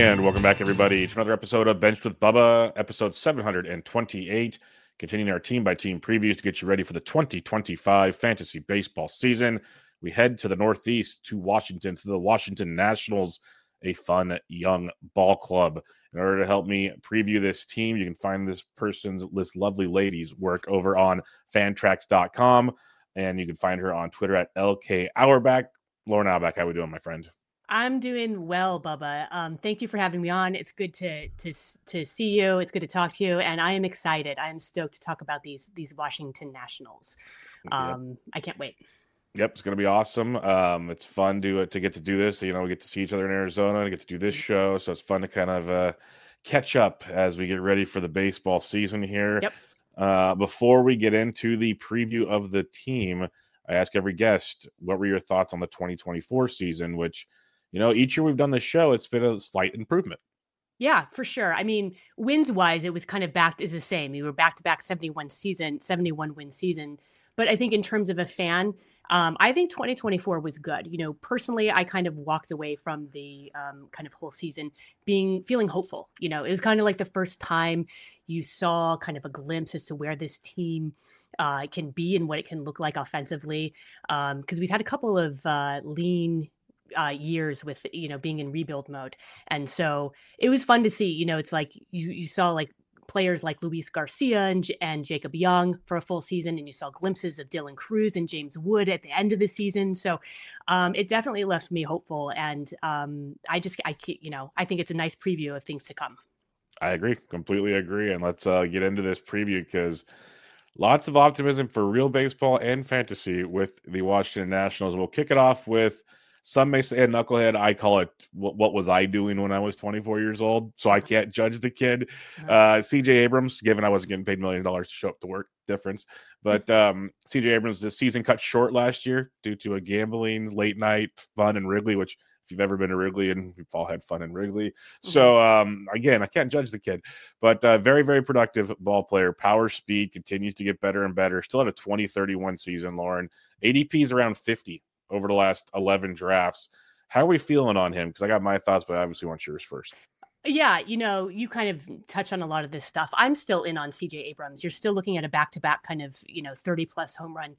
And welcome back, everybody, to another episode of Benched with Bubba, episode 728. Continuing our team-by-team previews to get you ready for the 2025 fantasy baseball season. We head to the Northeast, to Washington, to the Washington Nationals, a fun young ball club. In order to help me preview this team, you can find this lovely lady's work over on Fantrax.com, and you can find her on Twitter at LK Auerbach. Lauren Auerbach, how are we doing, my friend? I'm doing well, Bubba. Thank you for having me on. It's good to see you. It's good to talk to you, and I am excited. I am stoked to talk about these Washington Nationals. I can't wait. Yep, it's going to be awesome. It's fun to get to do this. We get to see each other in Arizona and get to do this show, so it's fun to kind of catch up as we get ready for the baseball season here. Yep. Before we get into the preview of the team, I ask every guest, what were your thoughts on the 2024 season, which each year we've done this show, it's been a slight improvement. Yeah, for sure. I mean, wins wise, it was kind of back is the same. We were back to back 71 win season. But I think in terms of a fan, I think 2024 was good. Personally, I kind of walked away from the kind of whole season feeling hopeful. It was kind of like the first time you saw kind of a glimpse as to where this team can be and what it can look like offensively. Because we've had a couple of lean years with being in rebuild mode, and so it was fun to see. It's like you saw like players like Luis Garcia and Jacob Young for a full season, and you saw glimpses of Dylan Cruz and James Wood at the end of the season. So it definitely left me hopeful, and I think it's a nice preview of things to come. I agree, completely agree, and let's get into this preview because lots of optimism for real baseball and fantasy with the Washington Nationals. We'll kick it off with, some may say a knucklehead. I call it, what was I doing when I was 24 years old? So I can't judge the kid. CJ Abrams, given I wasn't getting paid $1 million to show up to work, difference. But CJ Abrams, this season cut short last year due to a gambling late night fun in Wrigley, which if you've ever been to Wrigley, and we've all had fun in Wrigley. Mm-hmm. So again, I can't judge the kid, but very, very productive ball player. Power, speed continues to get better and better. Still had a 2031 season, Lauren. ADP is around 50 over the last 11 drafts. How are we feeling on him? Because I got my thoughts, but I obviously want yours first. Yeah, you kind of touch on a lot of this stuff. I'm still in on CJ Abrams. You're still looking at a back-to-back kind of, 30 plus home run.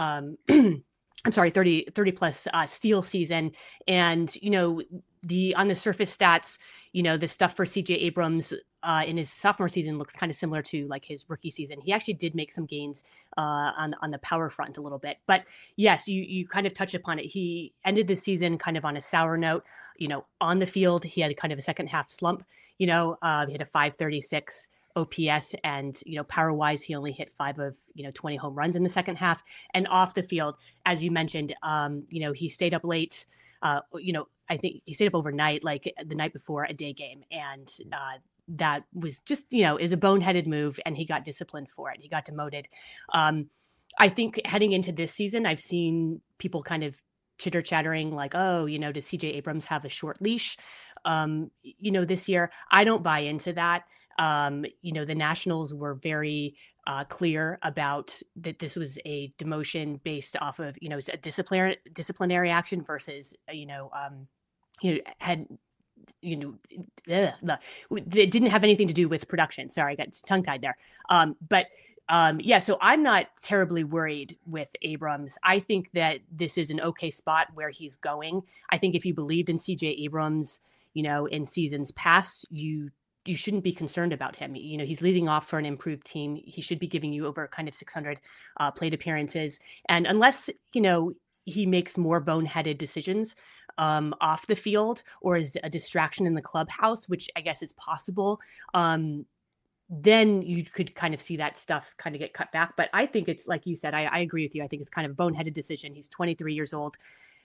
I'm sorry, 30 plus steal season. And, on the surface stats, the stuff for CJ Abrams in his sophomore season looks kind of similar to like his rookie season. He actually did make some gains on the power front a little bit. But yes, you kind of touched upon it. He ended the season kind of on a sour note. On the field, he had kind of a second half slump. He had a 536 OPS, and power wise, he only hit 5 of 20 home runs in the second half. And off the field, as you mentioned, he stayed up late. I think he stayed up overnight, like the night before a day game, and that was just is a boneheaded move, and he got disciplined for it. He got demoted. I think heading into this season, I've seen people kind of chitter chattering like, oh, does CJ Abrams have a short leash? This year, I don't buy into that. The Nationals were very clear about that this was a demotion based off of, a disciplinary action versus, it didn't have anything to do with production. Sorry, I got tongue tied there. So I'm not terribly worried with Abrams. I think that this is an okay spot where he's going. I think if you believed in CJ Abrams, in seasons past, you shouldn't be concerned about him. He's leading off for an improved team. He should be giving you over kind of 600 plate appearances. And unless, he makes more boneheaded decisions off the field or is a distraction in the clubhouse, which I guess is possible, then you could kind of see that stuff kind of get cut back. But I think it's, like you said, I agree with you. I think it's kind of a boneheaded decision. He's 23 years old.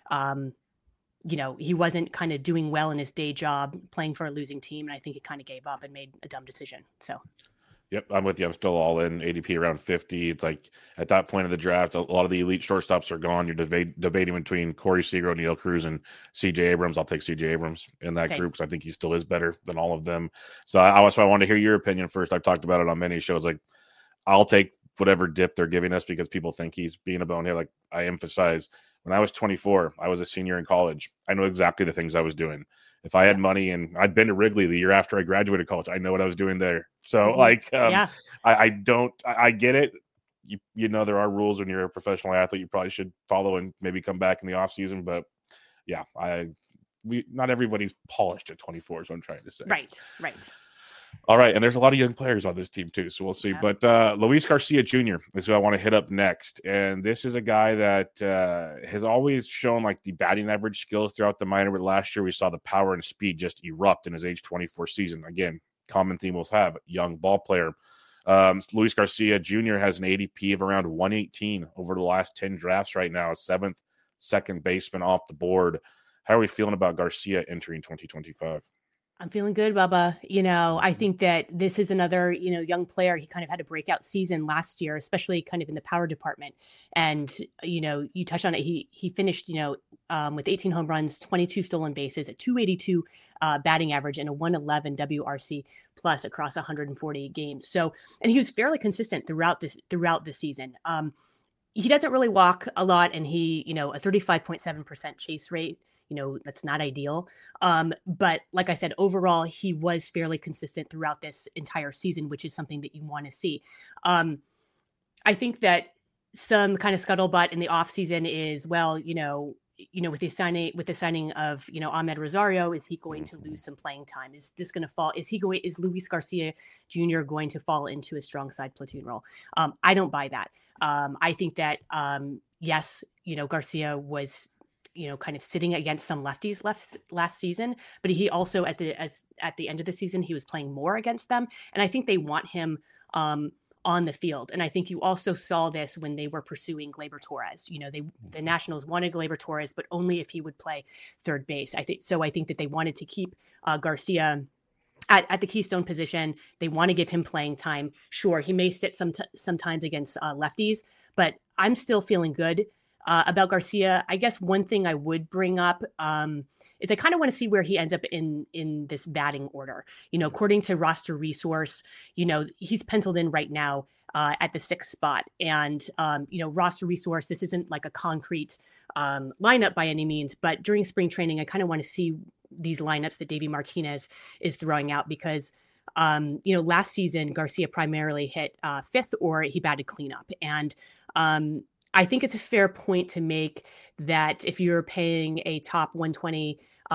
He wasn't kind of doing well in his day job playing for a losing team. And I think he kind of gave up and made a dumb decision. So. Yep, I'm with you. I'm still all in. ADP around 50. It's like at that point of the draft, a lot of the elite shortstops are gone. You're debating between Corey Seager, Neil Cruz, and C.J. Abrams. I'll take C.J. Abrams in that group because I think he still is better than all of them. So I wanted to hear your opinion first. I've talked about it on many shows. Like, I'll take whatever dip they're giving us because people think he's being a bonehead. Like I emphasize, when I was 24, I was a senior in college. I know exactly the things I was doing. if I had money, and I'd been to Wrigley the year after I graduated college, I know what I was doing there. So I get it. You know, there are rules when you're a professional athlete you probably should follow and maybe come back in the off season. But yeah, not everybody's polished at 24 is what I'm trying to say. Right. All right, and there's a lot of young players on this team too, so we'll see. Yeah. But Luis Garcia Jr. is who I want to hit up next, and this is a guy that has always shown like the batting average skills throughout the minor. But last year we saw the power and speed just erupt in his age 24 season. Again, common theme we'll have young ball player. Luis Garcia Jr. has an ADP of around 118 over the last 10 drafts right now, 7th second baseman off the board. How are we feeling about Garcia entering 2025? I'm feeling good, Bubba. You know, I think that this is another, you know, young player. He kind of had a breakout season last year, especially kind of in the power department. And, you know, you touched on it. He finished, you know, with 18 home runs, 22 stolen bases, a 282 batting average, and a 111 WRC plus across 140 games. So, and he was fairly consistent throughout the season. He doesn't really walk a lot, and he, you know, a 35.7% chase rate. You know, that's not ideal. But like I said, overall, he was fairly consistent throughout this entire season, which is something that you want to see. I think that some kind of scuttlebutt in the offseason is, well, you know, with the signing of, you know, Ahmed Rosario, is he going to lose some playing time? Is this going to fall? Is Luis Garcia Jr. going to fall into a strong side platoon role? I don't buy that. I think that, yes, you know, Garcia was, you know, kind of sitting against some lefties last season, but he also at the end of the season, he was playing more against them. And I think they want him on the field. And I think you also saw this when they were pursuing Gleyber Torres. You know, the Nationals wanted Gleyber Torres, but only if he would play third base. I think that they wanted to keep Garcia at the keystone position. They want to give him playing time. Sure, he may sit sometimes against lefties, but I'm still feeling good about Garcia. I guess one thing I would bring up is I kind of want to see where he ends up in this batting order. You know, according to Roster Resource, you know, he's penciled in right now at the 6th spot. And, you know, Roster Resource, this isn't like a concrete lineup by any means, but during spring training, I kind of want to see these lineups that Davey Martinez is throwing out because, you know, last season, Garcia primarily hit 5th or he batted cleanup. And, I think it's a fair point to make that if you're paying a top 120,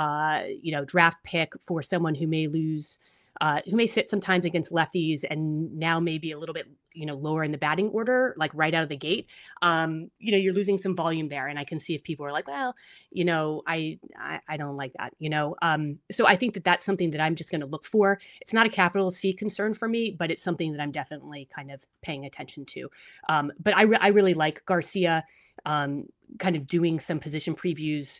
you know, draft pick for someone who may lose, who may sit sometimes against lefties and now maybe a little bit, you know, lower in the batting order, like right out of the gate, you know, you're losing some volume there. And I can see if people are like, well, you know, I don't like that, you know? So I think that that's something that I'm just going to look for. It's not a capital C concern for me, but it's something that I'm definitely kind of paying attention to. But I really like Garcia, kind of doing some position previews,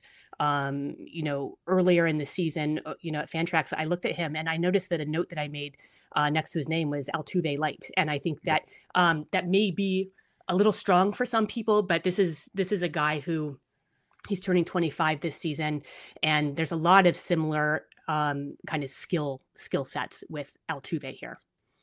you know, earlier in the season, you know, at Fantrax. I looked at him and I noticed that a note that I made next to his name was Altuve Light. And I think that that may be a little strong for some people, but this is a guy who he's turning 25 this season. And there's a lot of similar kind of skill sets with Altuve here.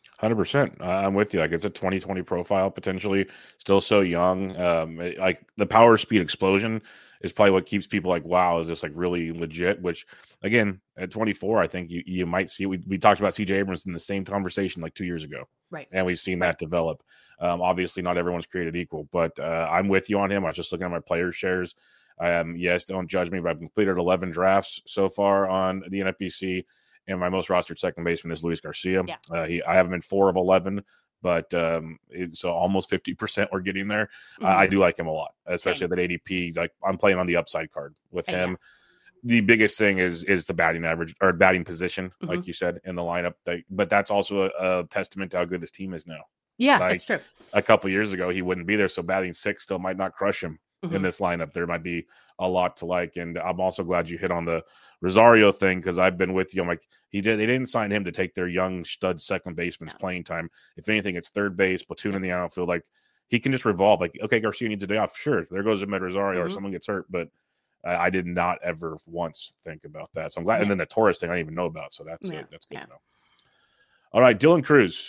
100%. I'm with you. Like, it's a 2020 profile, potentially still so young. Like the power speed explosion is probably what keeps people like, wow, is this like really legit? Which again, at 24, I think you might see, we talked about CJ Abrams in the same conversation like 2 years ago. Right. And we've seen that develop. Obviously not everyone's created equal, but I'm with you on him. I was just looking at my player shares. Yes, don't judge me, but I've completed 11 drafts so far on the NFBC. And my most rostered second baseman is Luis Garcia. Yeah. I have him in 4 of 11, but it's almost 50% we're getting there. Mm-hmm. I do like him a lot, especially at that ADP. Like, I'm playing on the upside card with him. Yeah. The biggest thing is the batting average or batting position, like you said, in the lineup. But that's also a testament to how good this team is now. Yeah, that's true. A couple years ago, he wouldn't be there, so batting 6 still might not crush him in this lineup. There might be a lot to like, and I'm also glad you hit on the Rosario thing, because I've been with you. I'm like, they didn't sign him to take their young stud second baseman's playing time. If anything, it's third base, platoon in the outfield. Like, he can just revolve. Like, okay, Garcia needs a day off. Sure, there goes Ahmed Rosario, or someone gets hurt. But I did not ever once think about that. So I'm glad. And then the Torres thing I didn't even know about. So that's good to know. All right, Dylan Cruz.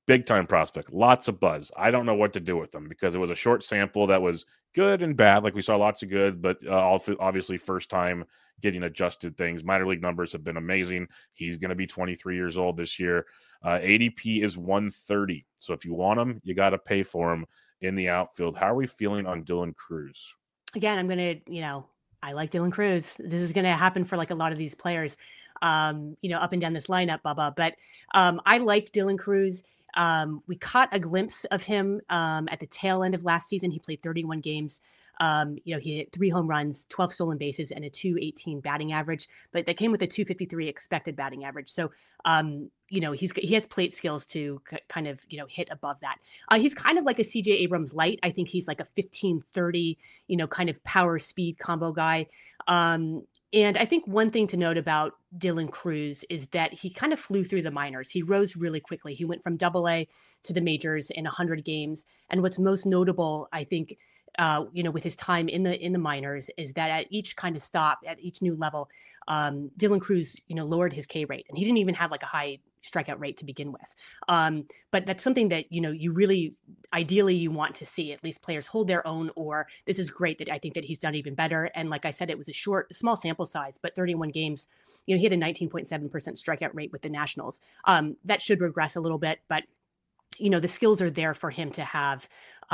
big time prospect, lots of buzz. I don't know what to do with him because it was a short sample that was good and bad. Like we saw lots of good, but obviously first time getting adjusted things. Minor league numbers have been amazing. He's going to be 23 years old this year. ADP is 130. So if you want him, you got to pay for him in the outfield. How are we feeling on Dylan Crews? Again, I'm going to, I like Dylan Crews. This is going to happen for like a lot of these players, up and down this lineup, Bubba. But I like Dylan Crews. We caught a glimpse of him at the tail end of last season. He played 31 games. He hit 3 home runs, 12 stolen bases, and a 218 batting average. But that came with a 253 expected batting average. So, he has plate skills to kind of, hit above that. He's kind of like a CJ Abrams light. I think he's like a 15-30, kind of power speed combo guy. And I think one thing to note about Dylan Crews is that he kind of flew through the minors. He rose really quickly. He went from AA to the majors in 100 games. And what's most notable, I think, with his time in the minors is that at each kind of stop, at each new level, Dylan Crews, lowered his K rate, and he didn't even have like a high strikeout rate to begin with. But that's something that, you really, ideally you want to see at least players hold their own, or this is great that I think that he's done even better. And like I said, it was a small sample size, but 31 games, he had a 19.7% strikeout rate with the Nationals. That should regress a little bit, but the skills are there for him to have,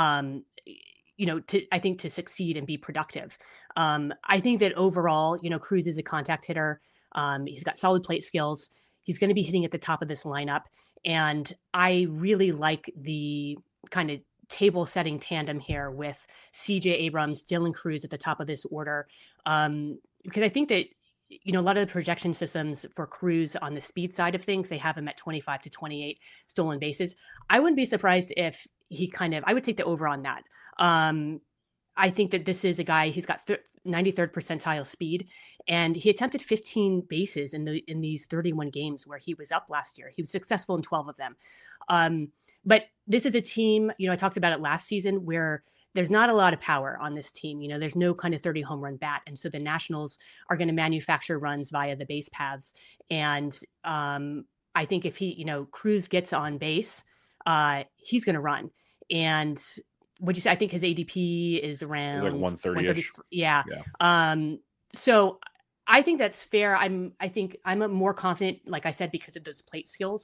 to succeed and be productive. I think that overall, Crews is a contact hitter. He's got solid plate skills. He's going to be hitting at the top of this lineup. And I really like the kind of table setting tandem here with CJ Abrams, Dylan Crews at the top of this order. Because I think that, a lot of the projection systems for Crews on the speed side of things, they have him at 25 to 28 stolen bases. I wouldn't be surprised if I would take the over on that. I think that this is a guy, he's got 93rd percentile speed, and he attempted 15 bases in these 31 games where he was up last year. He was successful in 12 of them. But this is a team, I talked about it last season, where there's not a lot of power on this team. There's no kind of 30 home run bat. And so the Nationals are going to manufacture runs via the base paths. And I think if Crews gets on base, he's going to run. And what'd you say? I think his ADP is around, it's like 130-ish. Yeah. So I think that's fair. I think I'm more confident, like I said, because of those plate skills,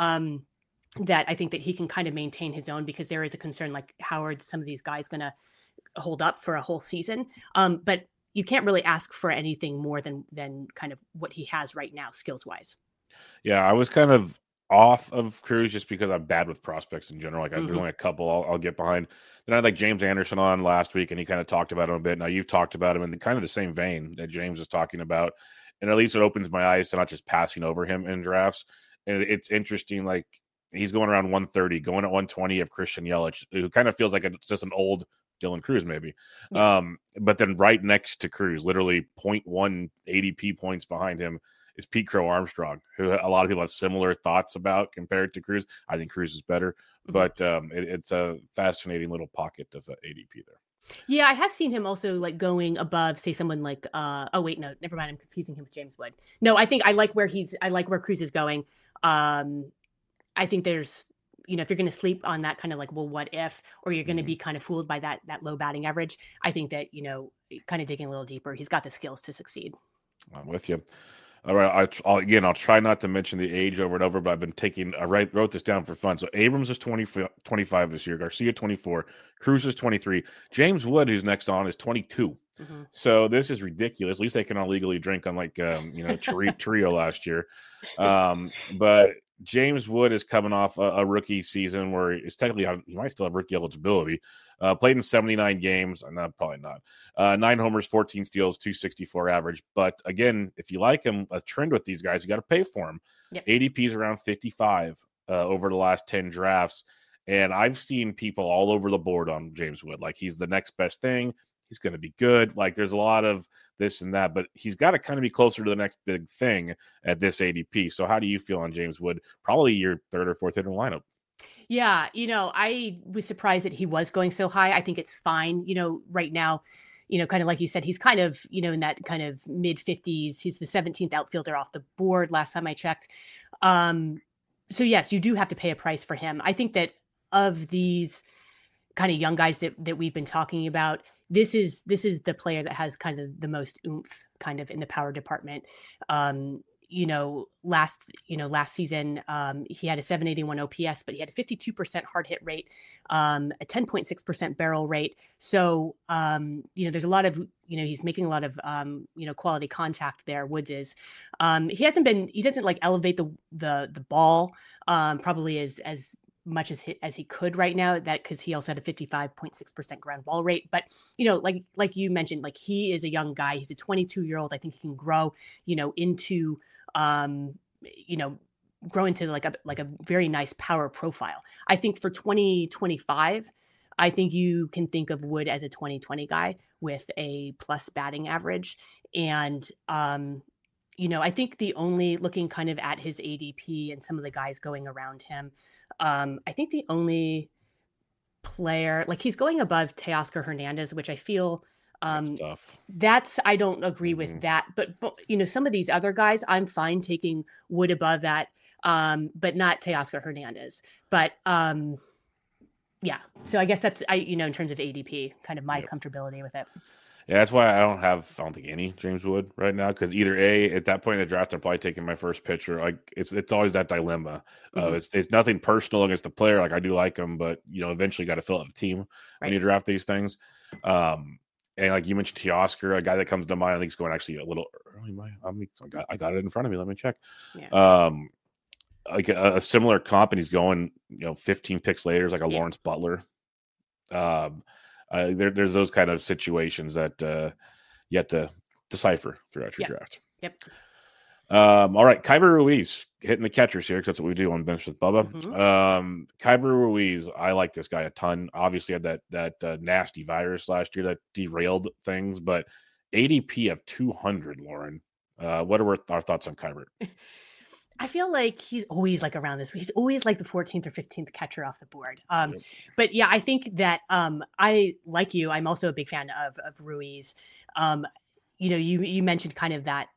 that I think that he can kind of maintain his own, because there is a concern, like, how are some of these guys going to hold up for a whole season? But you can't really ask for anything more than kind of what he has right now, skills wise. Yeah, I was kind of off of Crews just because I'm bad with prospects in general. Like, there's only a couple I'll get behind. Then I had like James Anderson on last week, and he kind of talked about him a bit. Now you've talked about him in kind of the same vein that James is talking about, and at least it opens my eyes to not just passing over him in drafts. And it's interesting, like, he's going around 130, going at 120 of Christian Yelich, who kind of feels like just an old Dylan Crews maybe. Yeah. But then right next to Crews, literally 0.1 ADP points behind him, is Pete Crow Armstrong, who a lot of people have similar thoughts about compared to Crews. I think Crews is better, but it's a fascinating little pocket of ADP there. Yeah, I have seen him also like going above, say, someone like oh wait, no, never mind, I'm confusing him with James Wood. No, I think I like where Crews is going. I think there's, if you're going to sleep on that kind of like, well, what if, or you're going to be kind of fooled by that low batting average, I think that, kind of digging a little deeper, he's got the skills to succeed. I'm with you. All right. I'll try not to mention the age over and over, but I've been wrote this down for fun. So Abrams is 25 this year. Garcia, 24. Crews is 23. James Wood, who's next on, is 22. So this is ridiculous. At least they can all legally drink, unlike, Trio last year. But James Wood is coming off a rookie season where he's technically, he might still have rookie eligibility. Played in 79 games. No, probably not. 9 homers, 14 steals, 264 average. But again, if you like him, a trend with these guys, you got to pay for him. Yep. ADP is around 55 over the last 10 drafts. And I've seen people all over the board on James Wood. Like, he's the next best thing. He's going to be good. Like, there's a lot of this and that, but he's got to kind of be closer to the next big thing at this ADP. So how do you feel on James Wood? Probably your third or fourth hitter lineup. Yeah. I was surprised that he was going so high. I think it's fine. Right now, kind of like you said, he's kind of, in that kind of mid 50s. He's the 17th outfielder off the board last time I checked. So yes, you do have to pay a price for him. I think that of these kind of young guys that we've been talking about, this is the player that has kind of the most oomph kind of in the power department. Last season, he had a 781 OPS, but he had a 52% hard hit rate, a 10.6% barrel rate. So, there's a lot of, he's making a lot of, quality contact there. Woods is, he doesn't like elevate the ball, probably as much as he could right now, that because he also had a 55.6% ground ball rate. But like you mentioned, like he is a young guy. He's a 22-year-old. I think he can grow into grow into like a very nice power profile. I think for 2025, I think you can think of Wood as a 2020 guy with a plus batting average. And I think the only, looking kind of at his ADP and some of the guys going around him, I think the only player, like he's going above Teoscar Hernandez, which I feel That's tough. I don't agree with that, but some of these other guys, I'm fine taking Wood above that, but not Teoscar Hernandez. But yeah, so I guess that's in terms of ADP, kind of my comfortability with it. Yeah, that's why I don't think any James Wood right now, because either at that point in the draft, I'm probably taking my first pitcher. Like it's always that dilemma. It's nothing personal against the player. Like I do like him, but eventually got to fill out the team when you draft these things. And like you mentioned, Teoscar, a guy that comes to mind, I think is going actually a little early. I got it in front of me. Let me check. Yeah. Like a similar comp, and he's going 15 picks later, is like a Lawrence Butler. There's those kind of situations that you have to decipher throughout your draft. Yep. All right, Keibert Ruiz hitting the catchers here, because that's what we do on Bench with Bubba. Keibert Ruiz, I like this guy a ton. Obviously had that nasty virus last year that derailed things, but ADP of 200, Lauren. What are our thoughts on Keibert? I feel like he's always like around this. He's always like the 14th or 15th catcher off the board. But yeah, I think that I like you. I'm also a big fan of Ruiz. You mentioned kind of that,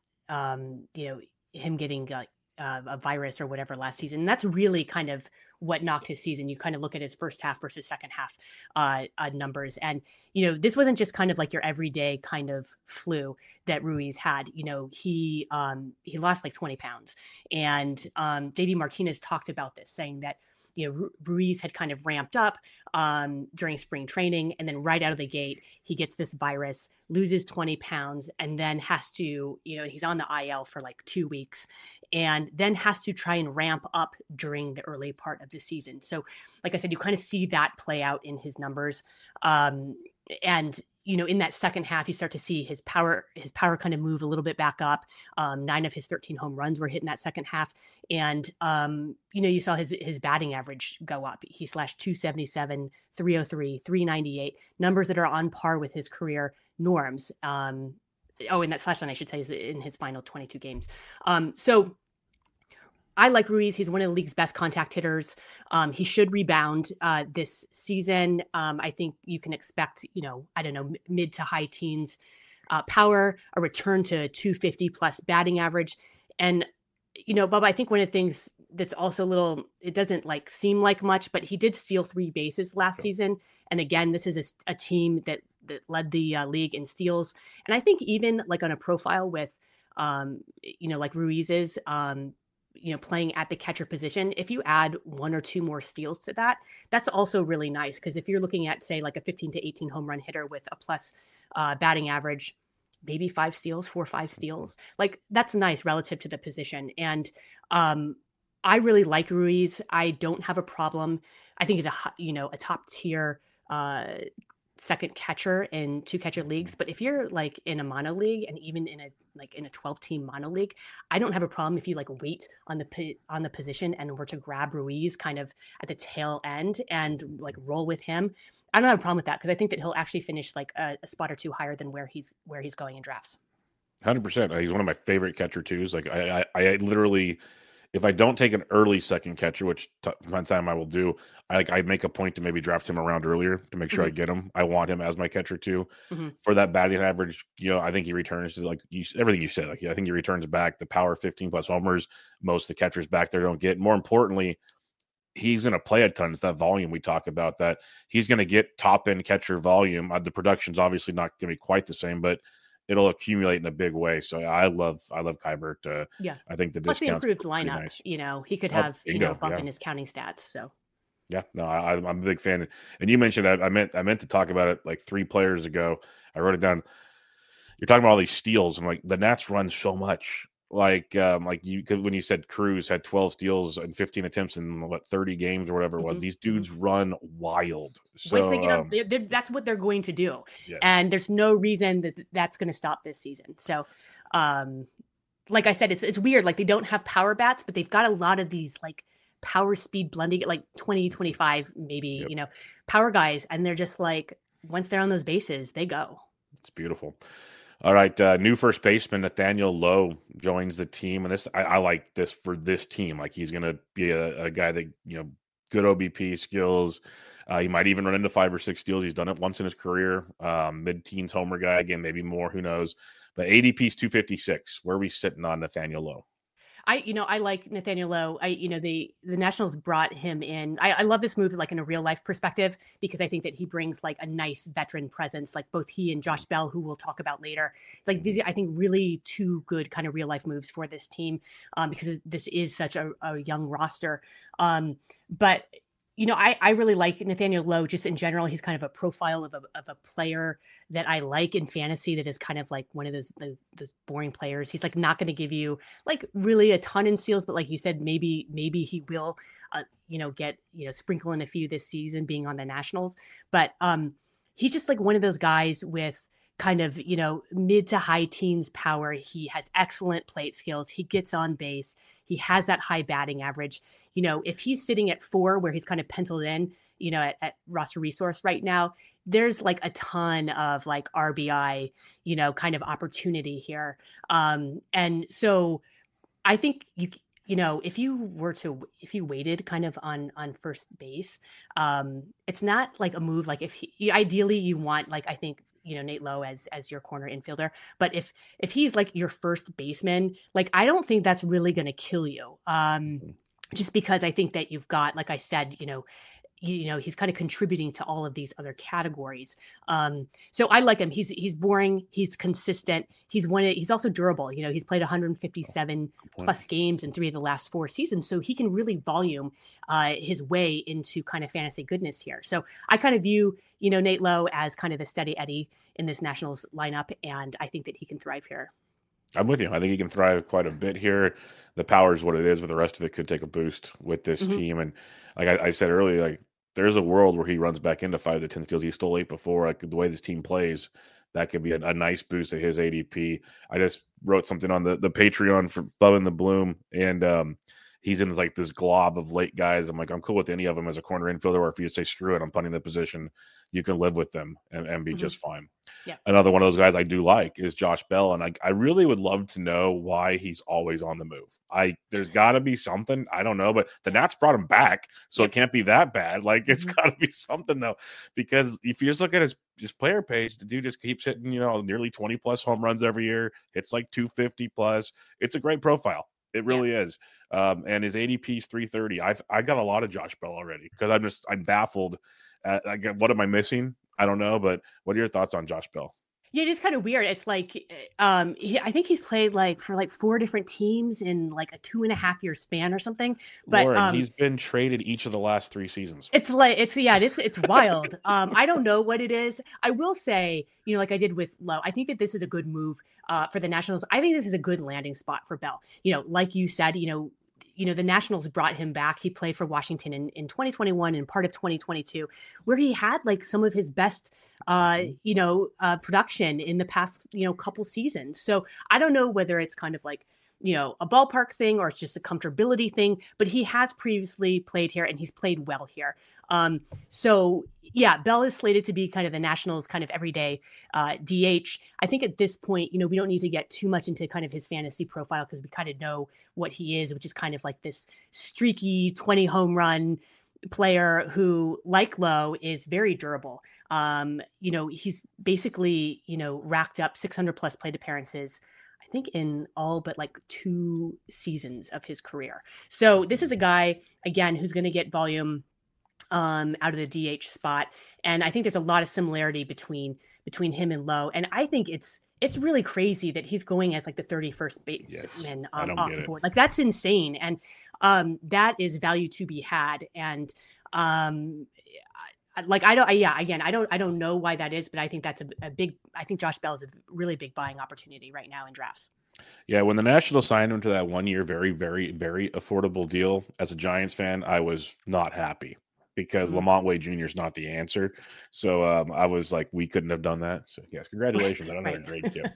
him getting a virus or whatever last season. And that's really kind of what knocked his season. You kind of look at his first half versus second half numbers. And, this wasn't just kind of like your everyday kind of flu that Ruiz had. He lost like 20 pounds. And JD Martinez talked about this, saying that, Ruiz had kind of ramped up during spring training. And then right out of the gate, he gets this virus, loses 20 pounds, and then has to, he's on the IL for like 2 weeks, and then has to try and ramp up during the early part of the season. So like I said, you kind of see that play out in his numbers. And in that second half, you start to see his power kind of move a little bit back up. 9 of his 13 home runs were hit in that second half. And, you saw his batting average go up. He slashed 277, 303, 398, numbers that are on par with his career norms. And that slash line, I should say, is in his final 22 games. So I like Ruiz. He's one of the league's best contact hitters. He should rebound this season. I think you can expect, mid to high teens power, a return to 250 plus batting average. And, Bubba, I think one of the things that's also it doesn't like seem like much, but he did steal 3 bases last season. And again, this is a team that led the league in steals. And I think even like on a profile with, like Ruiz's, playing at the catcher position, if you add 1 or 2 more steals to that, that's also really nice. Because if you're looking at, say, like a 15 to 18 home run hitter with a plus batting average, maybe 4 or 5 steals, like that's nice relative to the position. And I really like Ruiz. I don't have a problem. I think he's a top tier second catcher in 2 catcher leagues. But if you're like in a mono league, and even in a 12-team mono league, I don't have a problem if you like wait on the position and were to grab Ruiz kind of at the tail end and like roll with him. I don't have a problem with that, because I think that he'll actually finish like a spot or 2 higher than where he's going in drafts. 100%. He's one of my favorite catcher twos. Like I literally, if I don't take an early second catcher, which one time I will do, I make a point to maybe draft him around earlier to make sure I get him. I want him as my catcher too. For that batting average. I think he returns to everything you said. I think he returns back the power 15 plus homers. Most of the catchers back there don't get. More importantly, he's going to play a ton. It's that volume we talk about, that he's going to get top end catcher volume. The production's obviously not going to be quite the same, but it'll accumulate in a big way. So I love Keibert. I think the plus the improved lineup. Nice. He could have bump in his counting stats. So yeah, no, I'm a big fan. And you mentioned that I meant to talk about it like 3 players ago. I wrote it down. You're talking about all these steals. I'm like, the Nats run so much. Because when you said Cruz had 12 steals and 15 attempts in 30 games or whatever it was, these dudes run wild. So that's what they're going to do, yeah. And there's no reason that's going to stop this season. So, like I said, it's weird. Like, they don't have power bats, but they've got a lot of these like power speed blending, like 20, 25, maybe power guys, and they're just like, once they're on those bases, they go. It's beautiful. All right, new first baseman Nathaniel Lowe joins the team, and this I like this for this team. Like, he's going to be a guy that good OBP skills. He might even run into 5 or 6 steals. He's done it once in his career. Mid-teens homer guy, again, maybe more, who knows? But ADP's 256. Where are we sitting on Nathaniel Lowe? I like Nathaniel Lowe. The Nationals brought him in. I love this move, like in a real life perspective, because I think that he brings like a nice veteran presence, like both he and Josh Bell, who we'll talk about later. It's like these, I think, really 2 good kind of real life moves for this team, because this is such a young roster. But I really like Nathaniel Lowe just in general. He's kind of a profile of a player that I like in fantasy, that is kind of like one of those boring players. He's like not going to give you like really a ton in steals, but like you said, maybe he will, get, sprinkle in a few this season being on the Nationals. But he's just like one of those guys with kind of, mid to high teens power. He has excellent plate skills. He gets on base. He has that high batting average. If he's sitting at 4, where he's kind of penciled in, at roster resource right now, there's like a ton of like RBI, kind of opportunity here. And so I think if you waited kind of on first base, it's not like a move. Like ideally you want, like, I think, Nate Lowe as your corner infielder. But if he's like your first baseman, like, I don't think that's really going to kill you. Just because I think that you've got, like I said, he's kind of contributing to all of these other categories. So I like him. He's boring. He's consistent. He's also durable. He's played 157 plus games in 3 of the last 4 seasons. So he can really volume his way into kind of fantasy goodness here. So I kind of view, Nate Lowe as kind of the steady Eddie in this Nationals lineup. And I think that he can thrive here. I'm with you. I think he can thrive quite a bit here. The power is what it is, but the rest of it could take a boost with this team. And like I said earlier, like, there's a world where he runs back into 5 to 10 steals. He stole 8 before. Like, the way this team plays, that could be a nice boost to his ADP. I just wrote something on the Patreon for Bub and the Bloom, and he's in like this glob of late guys. I'm like, I'm cool with any of them as a corner infielder, or if you say screw it, I'm punting the position, you can live with them and be just fine. Yeah. Another one of those guys I do like is Josh Bell, and I really would love to know why he's always on the move. There's got to be something. I don't know, but the Nats brought him back, so it can't be that bad. Like, it's got to be something, though, because if you just look at his player page, the dude just keeps hitting, nearly 20 plus home runs every year. It's like 250 plus. It's a great profile. It really is. And his ADP is 330. I got a lot of Josh Bell already, because I'm baffled. What am I missing? I don't know, but what are your thoughts on Josh Bell? Yeah, it is kind of weird. It's like, I think he's played like for like 4 different teams in like a 2.5 year span or something. But Lauren, he's been traded each of the last 3 seasons. It's wild. I don't know what it is. I will say, like I did with Lowe, I think that this is a good move for the Nationals. I think this is a good landing spot for Bell. Like you said, the Nationals brought him back. He played for Washington in 2021 and part of 2022, where he had like some of his best, production in the past, couple seasons. So I don't know whether it's kind of like a ballpark thing or it's just a comfortability thing, but he has previously played here and he's played well here. So yeah, Bell is slated to be kind of the Nationals kind of everyday DH. I think at this point, we don't need to get too much into kind of his fantasy profile because we kind of know what he is, which is kind of like this streaky 20 home run player who, like Lowe, is very durable. He's basically, racked up 600 plus plate appearances, I think in all but like 2 seasons of his career. So this is a guy, again, who's going to get volume out of the DH spot. And I think there's a lot of similarity between him and Lowe. And I think it's really crazy that he's going as like the 31st baseman off the board. Like that's insane. And that is value to be had. And I don't know why that is, but I think that's I think Josh Bell is a really big buying opportunity right now in drafts. Yeah, when the Nationals signed him to that 1 year, very, very, very affordable deal, as a Giants fan, I was not happy because LaMonte Wade Jr. is not the answer. So I was like, we couldn't have done that. So yes, congratulations on another great deal.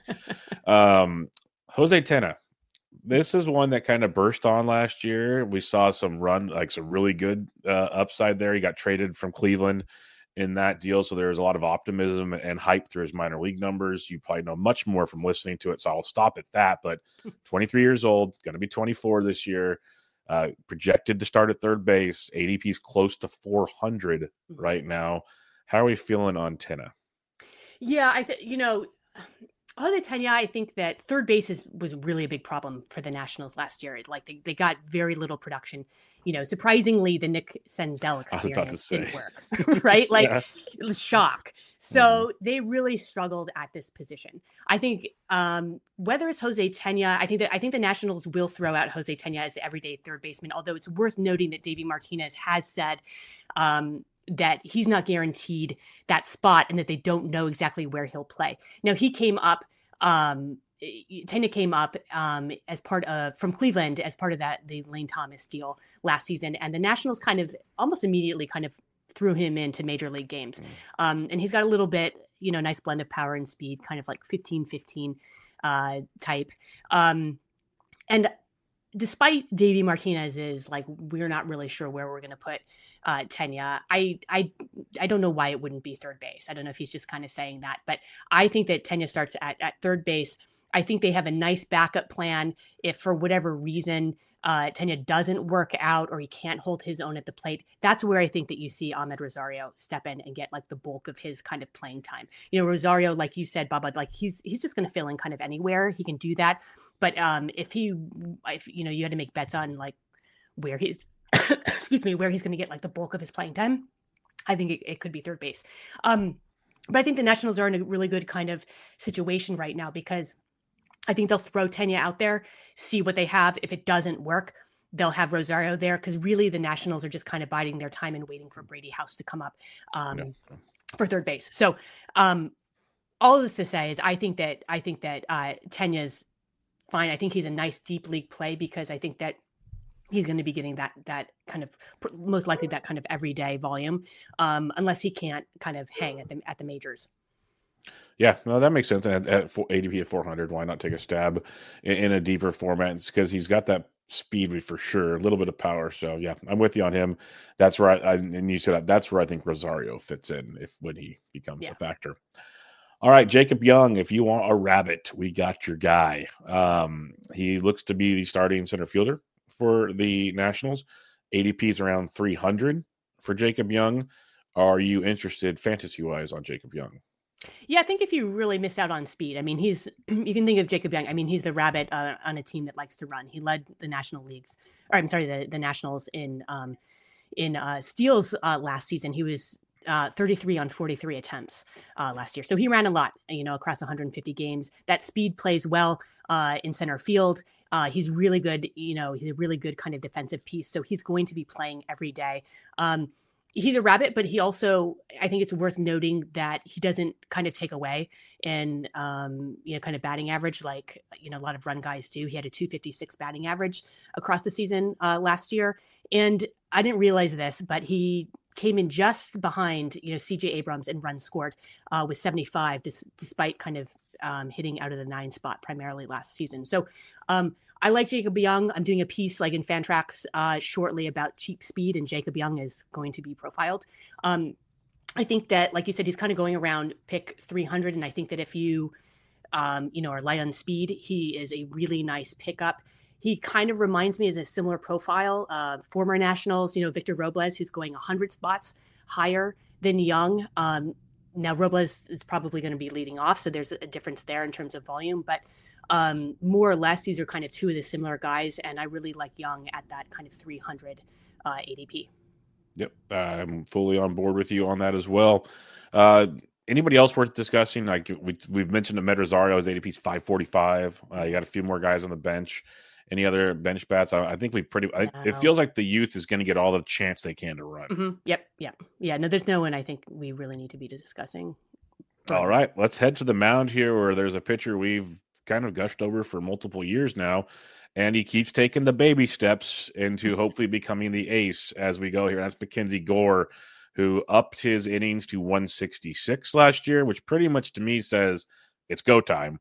Jose Tena. This is one that kind of burst on last year. We saw some really good upside there. He got traded from Cleveland in that deal. So there's a lot of optimism and hype through his minor league numbers. You probably know much more from listening to it. So I'll stop at that. But 23 years old, going to be 24 this year, projected to start at third base. ADP is close to 400 right now. How are we feeling on Tena? Yeah, Jose Tena, I think that third base was really a big problem for the Nationals last year. Like they got very little production. Surprisingly, the Nick Senzel experience didn't work, right? Like it was shock. So they really struggled at this position. I think whether it's Jose Tena, I think the Nationals will throw out Jose Tena as the everyday third baseman. Although it's worth noting that Davey Martinez has said that he's not guaranteed that spot and that they don't know exactly where he'll play. Now he came up, Tena came up as part of from Cleveland as part of the Lane Thomas deal last season, and the Nationals kind of almost immediately kind of threw him into major league games. And he's got a little bit, nice blend of power and speed, kind of like 15-15 type. And despite Davey Martinez's like, we're not really sure where we're going to put Tena, I don't know why it wouldn't be third base. I don't know if he's just kind of saying that, but I think that Tena starts at third base. I think they have a nice backup plan if for whatever reason Tena doesn't work out or he can't hold his own at the plate. That's where I think that you see Ahmed Rosario step in and get like the bulk of his kind of playing time. Rosario, like you said, Bubba, like he's just going to fill in kind of anywhere. He can do that. But if you had to make bets on like where he's where he's going to get like the bulk of his playing time, I think it could be third base. But I think the Nationals are in a really good kind of situation right now because I think they'll throw Tena out there, see what they have. If it doesn't work, they'll have Rosario there because really the Nationals are just kind of biding their time and waiting for Brady House to come up for third base. So all of this to say is I think that Tena's fine. I think he's a nice deep league play because I think that he's going to be getting that kind of most likely that kind of everyday volume unless he can't kind of hang at the majors. Yeah, no, that makes sense. At ADP at 400, why not take a stab in a deeper format? It's because he's got that speed for sure, a little bit of power. So yeah, I'm with you on him. That's where and you said that's where I think Rosario fits in when he becomes a factor. All right, Jacob Young, if you want a rabbit, we got your guy. He looks to be the starting center fielder for the Nationals. ADP is around 300 for Jacob Young. Are you interested fantasy-wise on Jacob Young? Yeah, I think if you really miss out on speed, I mean, you can think of Jacob Young. I mean, he's the rabbit on a team that likes to run. He led the National Leagues, or I'm sorry, the Nationals in steals last season. He was 33 on 43 attempts last year. So he ran a lot, across 150 games. That speed plays well in center field. He's really good. He's a really good kind of defensive piece. So he's going to be playing every day. He's a rabbit, but he also, I think it's worth noting that he doesn't kind of take away in, kind of batting average like, a lot of run guys do. He had a 256 batting average across the season last year. And I didn't realize this, but he came in just behind, CJ Abrams in runs scored with 75, despite kind of hitting out of the 9 spot primarily last season. So I like Jacob Young. I'm doing a piece like in Fantrax shortly about cheap speed, and Jacob Young is going to be profiled. I think that, like you said, he's kind of going around pick 300. And I think that if you, are light on speed, he is a really nice pickup. He kind of reminds me as a similar profile, former Nationals, Victor Robles, who's going 100 spots higher than Young. Now Robles is probably going to be leading off, so there's a difference there in terms of volume, but more or less, these are kind of two of the similar guys. And I really like Young at that kind of 300 ADP. Yep, I'm fully on board with you on that as well. Anybody else worth discussing? Like we've mentioned that Med Rosario's ADP is 545. You got a few more guys on the bench. Any other bench bats? I think it feels like the youth is going to get all the chance they can to run. Mm-hmm. Yep. Yeah. No, there's no one I think we really need to be discussing. All right, let's head to the mound here, where there's a pitcher we've kind of gushed over for multiple years now. And he keeps taking the baby steps into hopefully becoming the ace as we go here. That's Mackenzie Gore, who upped his innings to 166 last year, which pretty much to me says it's go time.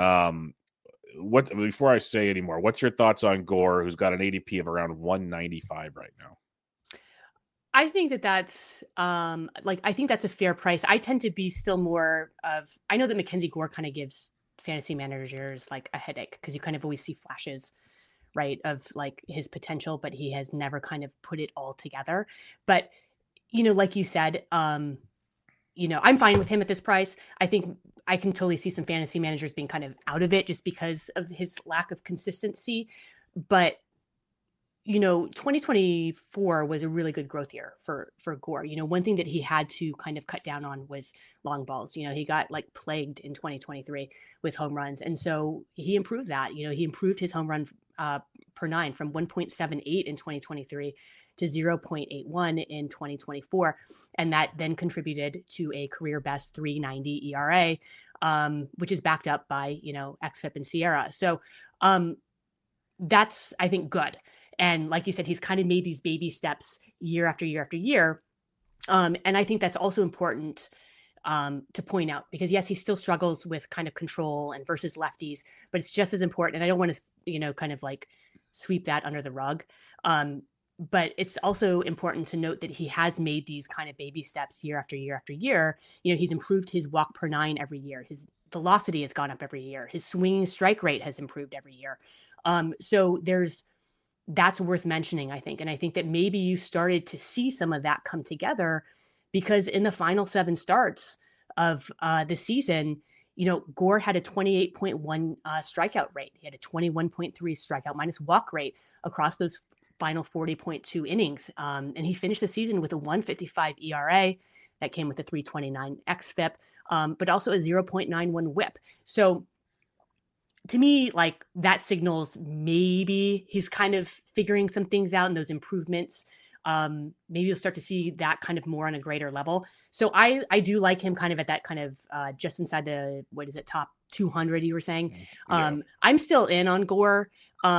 Before I say any more, what's your thoughts on Gore, who's got an ADP of around 195 right now? I think that's I think that's a fair price. I tend to be still more of, I know that Mackenzie Gore kind of gives fantasy managers like a headache because you kind of always see flashes, right, of like his potential, but he has never kind of put it all together. But, like you said, I'm fine with him at this price. I think I can totally see some fantasy managers being kind of out of it just because of his lack of consistency. But 2024 was a really good growth year for Gore. One thing that he had to kind of cut down on was long balls. He got like plagued in 2023 with home runs. And so he improved that. He improved his home run per 9 from 1.78 in 2023 to 0.81 in 2024. And that then contributed to a career best 3.90 ERA, which is backed up by, xFIP and Sierra. So that's, I think, good. And like you said, he's kind of made these baby steps year after year after year. And I think that's also important to point out because, yes, he still struggles with kind of control and versus lefties, but it's just as important. And I don't want to, kind of like sweep that under the rug. But it's also important to note that he has made these kind of baby steps year after year after year. He's improved his walk per 9 every year. His velocity has gone up every year. His swinging strike rate has improved every year. So that's worth mentioning, I think. And I think that maybe you started to see some of that come together because in the final 7 starts of the season, Gore had a 28.1 strikeout rate. He had a 21.3 strikeout minus walk rate across those final 40.2 innings. And he finished the season with a 1.55 ERA that came with a 3.29 xFIP, but also a 0.91 whip. So to me, like that signals maybe he's kind of figuring some things out and those improvements. Maybe you'll start to see that kind of more on a greater level. So I do like him kind of at that kind of just inside the, top 200 you were saying. Yeah. I'm still in on Gore.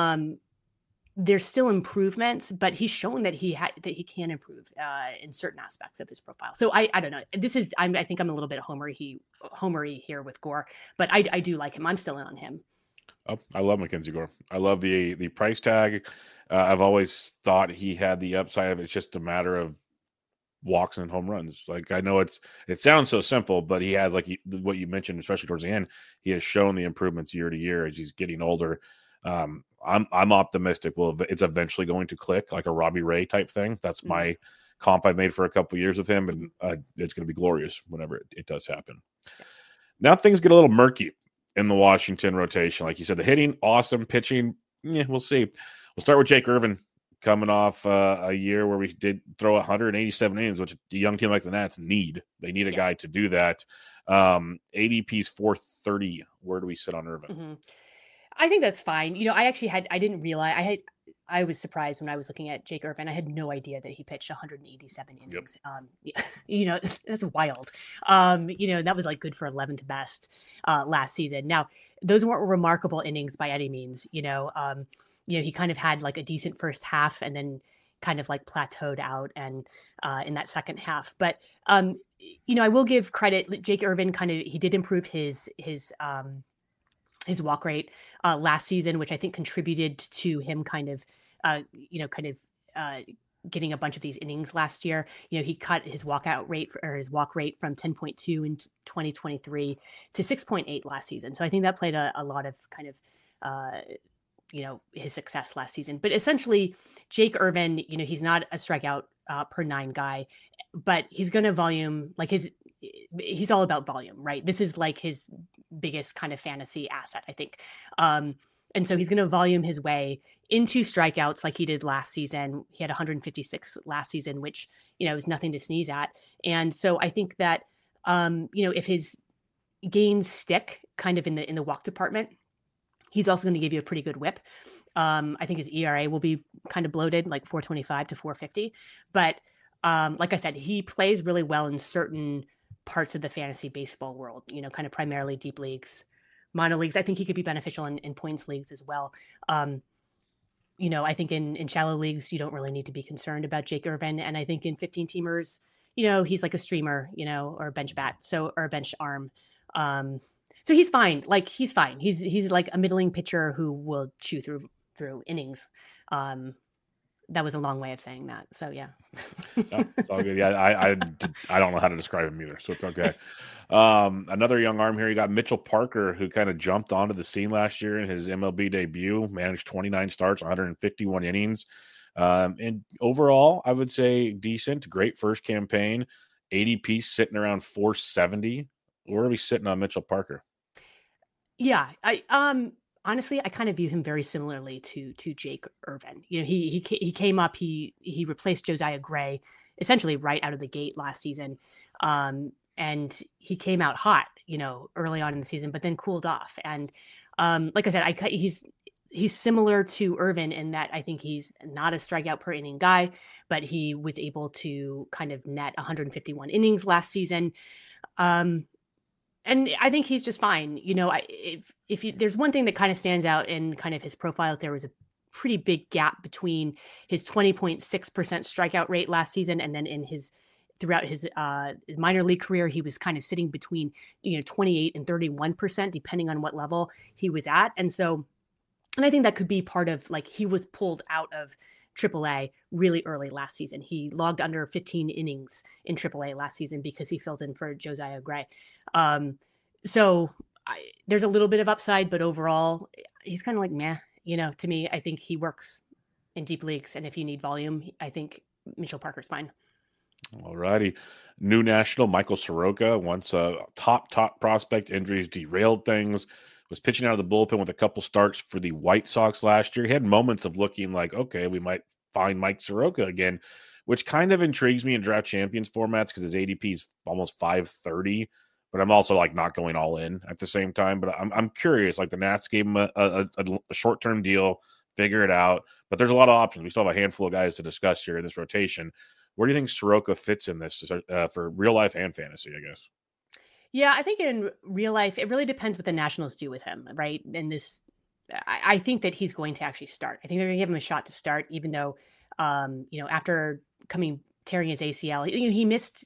There's still improvements, but he's shown that he can improve in certain aspects of his profile. So I don't know. I think I'm a little bit homery here with Gore, but I do like him. I'm still in on him. Oh, I love Mackenzie Gore. I love the price tag. I've always thought he had the upside of it's just a matter of walks and home runs. Like I know it sounds so simple, but he has what you mentioned, especially towards the end, he has shown the improvements year to year as he's getting older. I'm optimistic. Well, it's eventually going to click like a Robbie Ray type thing. That's my comp I've made for a couple of years with him, and it's going to be glorious whenever it does happen. Now things get a little murky in the Washington rotation. Like you said, the hitting, awesome. Pitching, we'll see. We'll start with Jake Irvin coming off a year where we did throw 187 innings, which a young team like the Nats need. They need a guy to do that. ADP's 430. Where do we sit on Irvin? Mm-hmm. I think that's fine. I didn't realize I was surprised when I was looking at Jake Irvin. I had no idea that he pitched 187 innings. Yep. That's wild. That was like good for 11th best last season. Now, those weren't remarkable innings by any means. He kind of had like a decent first half and then, kind of like plateaued out and in that second half. But I will give credit. Jake Irvin he did improve his walk rate last season, which I think contributed to him uh, getting a bunch of these innings last year. He cut his his walk rate from 10.2 in 2023 to 6.8 last season. So I think that played a lot of his success last season. But essentially, Jake Irvin, he's not a strikeout per nine guy, but he's going to volume he's all about volume, right? This is like his biggest kind of fantasy asset, I think. And so he's going to volume his way into strikeouts like he did last season. He had 156 last season, which, is nothing to sneeze at. And so I think that, if his gains stick kind of in the walk department, he's also going to give you a pretty good whip. I think his ERA will be kind of bloated, like 425 to 450. But like I said, he plays really well in certain parts of the fantasy baseball world, kind of primarily deep leagues, minor leagues. I think he could be beneficial in points leagues as well. I think in shallow leagues, you don't really need to be concerned about Jake Irvin. And I think in 15 teamers, he's like a streamer, or a bench bat, or a bench arm. So he's fine. Like he's fine. He's like a middling pitcher who will chew through innings. That was a long way of saying that. So yeah. No, it's all good. Yeah, I don't know how to describe him either, so it's okay. Another young arm here. You got Mitchell Parker, who kind of jumped onto the scene last year in his MLB debut, managed 29 starts, 151 innings. And overall, I would say decent, great first campaign. ADP sitting around 470. Where are we sitting on Mitchell Parker? Yeah, honestly, I kind of view him very similarly to Jake Irvin. He came up, he replaced Josiah Gray essentially right out of the gate last season, and he came out hot, early on in the season, but then cooled off. And like I said, he's similar to Irvin in that I think he's not a strikeout per inning guy, but he was able to kind of net 151 innings last season. And I think he's just fine. There's one thing that kind of stands out in kind of his profiles, there was a pretty big gap between his 20.6% strikeout rate last season, and then throughout his minor league career, he was kind of sitting between 28 and 31%, depending on what level he was at. And I think that could be part of, like, he was pulled out of AAA really early last season. He logged under 15 innings in AAA last season because he filled in for Josiah Gray. There's a little bit of upside, but overall, he's kind of like meh. To me, I think he works in deep leagues, and if you need volume, I think Mitchell Parker's fine. All righty. New national Michael Soroka, once a top prospect. Injuries derailed things. Was pitching out of the bullpen with a couple starts for the White Sox last year. He had moments of looking like, okay, we might find Mike Soroka again, which kind of intrigues me in draft champions formats because his ADP is almost 530, but I'm also like not going all in at the same time. But I'm curious, like the Nats gave him a short-term deal, figure it out, but there's a lot of options. We still have a handful of guys to discuss here in this rotation. Where do you think Soroka fits in this for real life and fantasy, I guess? Yeah, I think in real life, it really depends what the Nationals do with him, right? And I think that he's going to actually start. I think they're going to give him a shot to start, even though, after tearing his ACL, he missed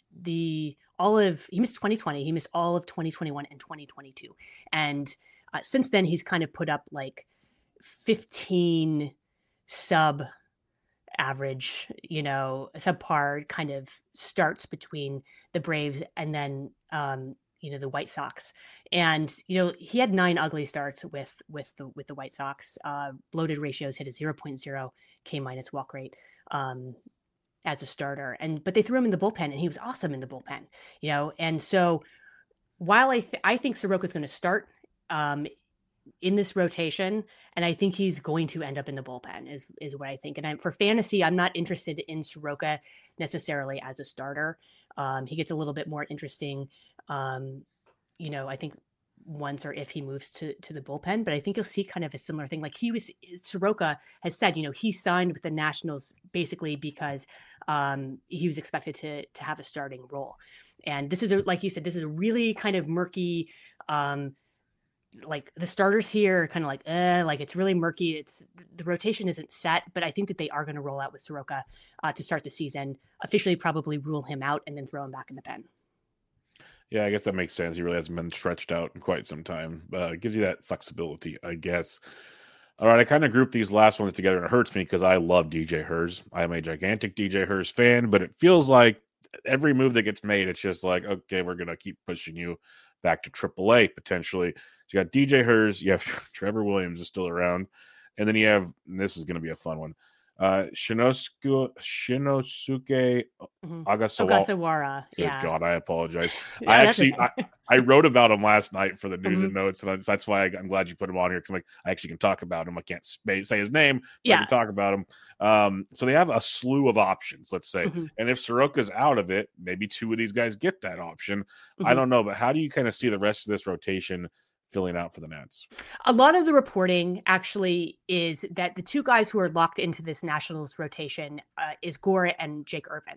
2020, he missed all of 2021 and 2022. And since then, he's kind of put up like 15 sub average, subpar kind of starts between the Braves and then, the White Sox. And, he had 9 ugly starts with the White Sox. Bloated ratios, hit a 0.0 K- walk rate as a starter. But they threw him in the bullpen, and he was awesome in the bullpen, And so while I think Soroka's going to start in this rotation, and I think he's going to end up in the bullpen is what I think. And for fantasy, I'm not interested in Soroka necessarily as a starter. He gets a little bit more interesting, I think once or if he moves to the bullpen, but I think you'll see kind of a similar thing. Like Soroka has said, he signed with the Nationals basically because he was expected to have a starting role. And this is like you said, this is a really kind of murky, like the starters here are kind of like it's really murky. It's the rotation isn't set, but I think that they are going to roll out with Soroka to start the season, officially probably rule him out and then throw him back in the pen. Yeah, I guess that makes sense. He really hasn't been stretched out in quite some time. It gives you that flexibility, I guess. All right, I kind of grouped these last ones together, and it hurts me because I love DJ Hers. I am a gigantic DJ Hers fan, but it feels like every move that gets made, it's just like, okay, we're going to keep pushing you back to AAA potentially. So you got DJ Hers, you have Trevor Williams is still around, and then you have, and this is going to be a fun one, Shinosuke Ogasawara. Good Yeah. God, I apologize. Yeah, I wrote about him last night for the news and notes, and that's why I'm glad you put him on here, because I actually can talk about him. I can't say his name, but I can talk about him. So they have a slew of options, let's say. And if Soroka's out of it, maybe two of these guys get that option. I don't know, but how do you kind of see the rest of this rotation filling out for the Nats? A lot of the reporting actually is that the two guys who are locked into this Nationals rotation is Gore and Jake Irvin.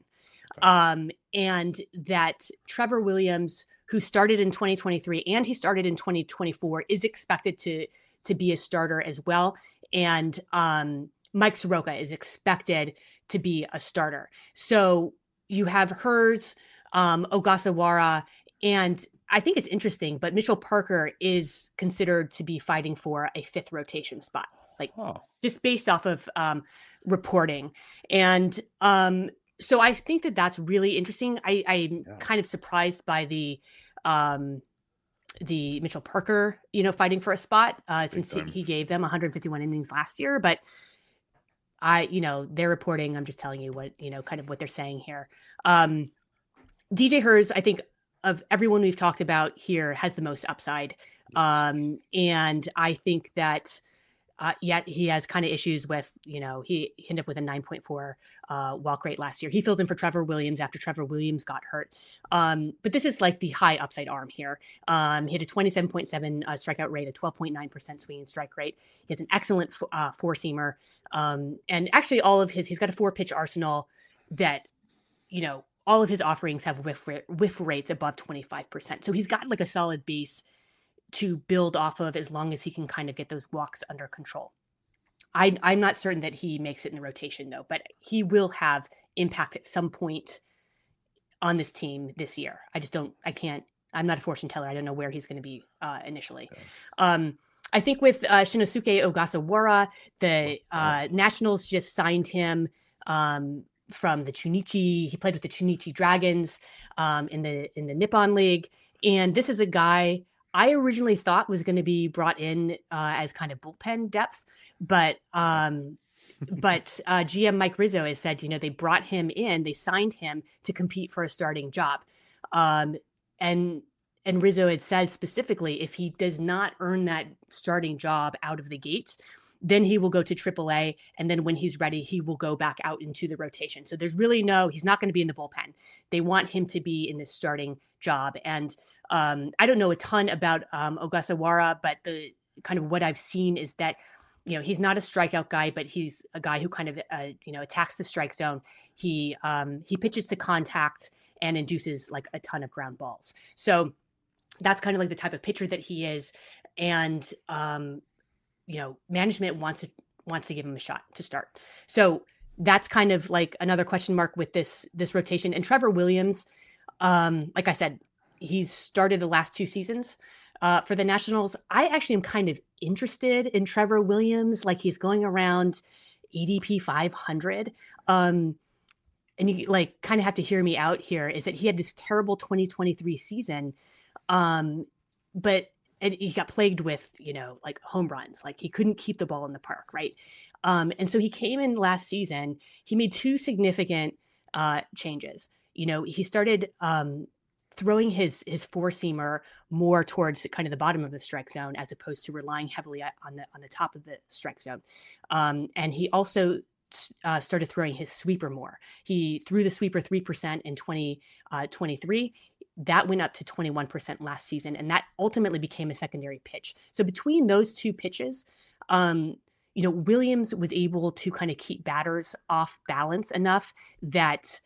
And that Trevor Williams, who started in 2023 and he started in 2024, is expected to be a starter as well. And Mike Soroka is expected to be a starter. So you have Hers, Ogasawara, and I think it's interesting, but Mitchell Parker is considered to be fighting for a fifth rotation spot, just based off of reporting. And so I think that that's really interesting. I'm kind of surprised by the Mitchell Parker, fighting for a spot since he gave them 151 innings last year. But they're reporting. I'm just telling you what, kind of what they're saying here. DJ Hers, I think, of everyone we've talked about here, has the most upside. And I think that yet he has kind of issues with, he ended up with a 9.4 walk rate last year. He filled in for Trevor Williams after Trevor Williams got hurt. But this is like the high upside arm here. He had a 27.7 strikeout rate, a 12.9% swinging strike rate. He has an excellent four-seamer. And actually he's got a 4-pitch arsenal that, all of his offerings have whiff rates above 25%. So he's got like a solid base to build off of as long as he can kind of get those walks under control. I'm not certain that he makes it in the rotation though, but he will have impact at some point on this team this year. I'm not a fortune teller. I don't know where he's going to be initially. Okay. I think with Shinosuke Ogasawara, the Nationals just signed him from the Chunichi. He played with the Chunichi Dragons in the Nippon League. And this is a guy I originally thought was going to be brought in as kind of bullpen depth, but GM Mike Rizzo has said, they brought him in, they signed him to compete for a starting job. And Rizzo had said specifically, if he does not earn that starting job out of the gates, then he will go to AAA. And then when he's ready, he will go back out into the rotation. So there's really he's not going to be in the bullpen. They want him to be in this starting job. And I don't know a ton about Ogasawara, but the kind of what I've seen is that, he's not a strikeout guy, but he's a guy who kind of, attacks the strike zone. He pitches to contact and induces like a ton of ground balls. So that's kind of like the type of pitcher that he is. And, management wants to give him a shot to start. So that's kind of like another question mark with this rotation. And Trevor Williams, like I said, he's started the last 2 seasons for the Nationals. I actually am kind of interested in Trevor Williams. Like he's going around ADP 500. And you like kind of have to hear me out here, is that he had this terrible 2023 season. And he got plagued with, like home runs, like he couldn't keep the ball in the park. Right. And so he came in last season, he made 2 significant changes. He started throwing his 4-seamer more towards kind of the bottom of the strike zone, as opposed to relying heavily on the top of the strike zone. And he also started throwing his sweeper more. He threw the sweeper 3% in 2023. That went up to 21% last season, and that ultimately became a secondary pitch. So between those 2 pitches, Williams was able to kind of keep batters off balance enough that,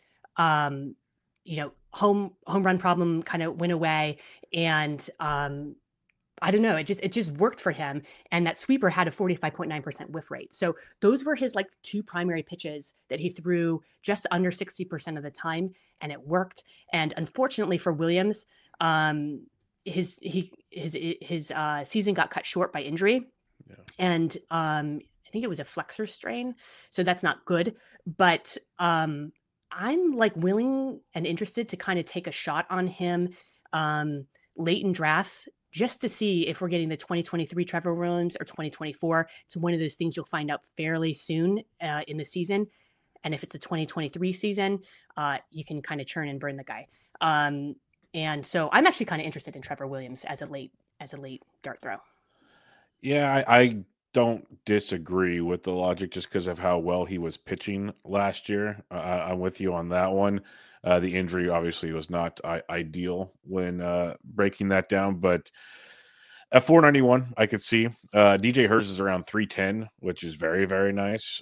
home run problem kind of went away, and I don't know. It just worked for him. And that sweeper had a 45.9% whiff rate. So those were his like two primary pitches that he threw just under 60% of the time, and it worked. And unfortunately for Williams, his season got cut short by injury. Yeah. And I think it was a flexor strain. So that's not good. But I'm like willing and interested to kind of take a shot on him late in drafts, just to see if we're getting the 2023 Trevor Williams or 2024. It's one of those things you'll find out fairly soon in the season. And if it's the 2023 season, you can kind of churn and burn the guy. And so I'm actually kind of interested in Trevor Williams as a late dart throw. Yeah, I don't disagree with the logic just because of how well he was pitching last year. I'm with you on that one. The injury obviously was not ideal when breaking that down, but at 491, I could see. DJ Hurst is around 310, which is very, very nice.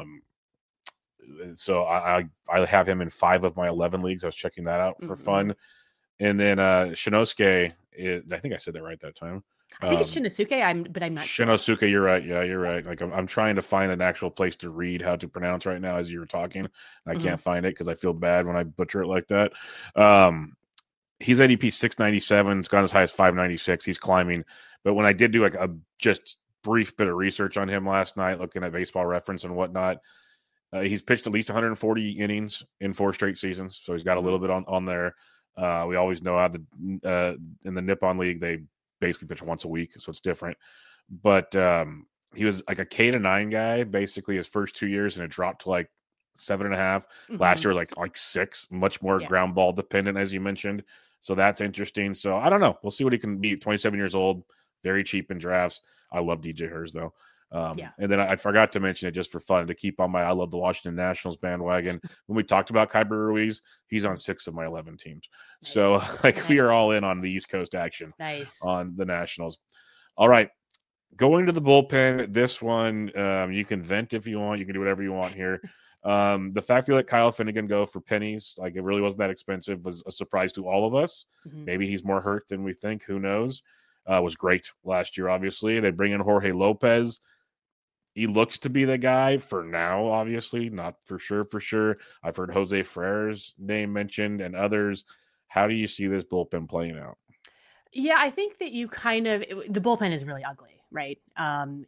So I have him in 5 of my 11 leagues. I was checking that out for fun. And then Shinosuke, I think I said that right that time. I think it's Shinosuke, but I'm not Shinosuke, sure. You're right. Yeah, you're right. Like I'm trying to find an actual place to read how to pronounce right now as you were talking. I can't find it because I feel bad when I butcher it like that. He's ADP 697. It's gone as high as 596. He's climbing. But when I did do like a just brief bit of research on him last night, looking at Baseball Reference and whatnot, he's pitched at least 140 innings in 4 straight seasons. So he's got a little bit on there. We always know how in the Nippon League, they basically pitch once a week, so it's different. But he was like a K-9 guy basically his first 2 years, and it dropped to like 7.5. Last year was like 6, much more ground ball dependent, as you mentioned. So that's interesting. So I don't know. We'll see what he can be. 27 years old, very cheap in drafts. I love DJ Hurst though. And then I forgot to mention it just for fun to keep on my I love the Washington Nationals bandwagon. When we talked about Kyber Ruiz, he's on 6 of my 11 teams. Nice. So we are all in on the East Coast action on the Nationals. All right. Going to the bullpen, this one, you can vent if you want. You can do whatever you want here. The fact you let Kyle Finnegan go for pennies, like it really wasn't that expensive, was a surprise to all of us. Maybe he's more hurt than we think. Who knows? Was great last year, obviously. They bring in Jorge Lopez. He looks to be the guy for now, obviously, not for sure. I've heard Jose Ferrer's name mentioned and others. How do you see this bullpen playing out? Yeah, I think that the bullpen is really ugly, right? And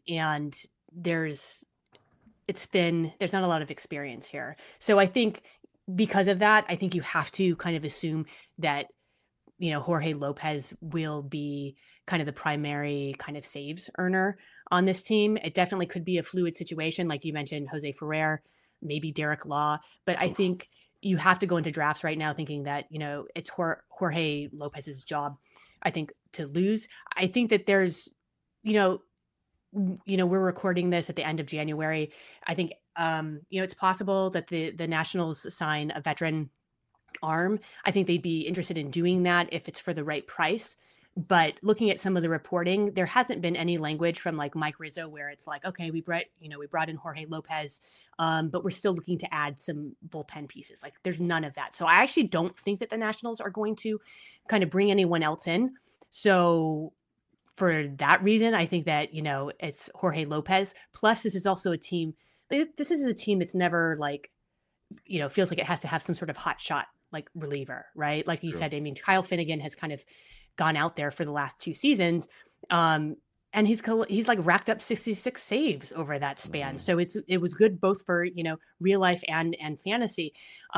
it's thin. There's not a lot of experience here. So I think because of that, I think you have to kind of assume that, Jorge Lopez will be kind of the primary kind of saves earner on this team. It definitely could be a fluid situation. Like you mentioned, Jose Ferrer, maybe Derek Law, but I think you have to go into drafts right now thinking that, it's Jorge Lopez's job, I think, to lose. I think that there's, we're recording this at the end of January. I think, it's possible that the Nationals sign a veteran arm. I think they'd be interested in doing that if it's for the right price. But looking at some of the reporting, there hasn't been any language from like Mike Rizzo where it's like, okay, we brought in Jorge Lopez, but we're still looking to add some bullpen pieces. Like there's none of that. So I actually don't think that the Nationals are going to kind of bring anyone else in. So for that reason, I think that, it's Jorge Lopez. Plus, this is also a team. This is a team that's never like, feels like it has to have some sort of hot shot like reliever, right? Like you said, I mean, Kyle Finnegan has kind of gone out there for the last 2 seasons. And he's like racked up 66 saves over that span. So it was good both for, real life and fantasy.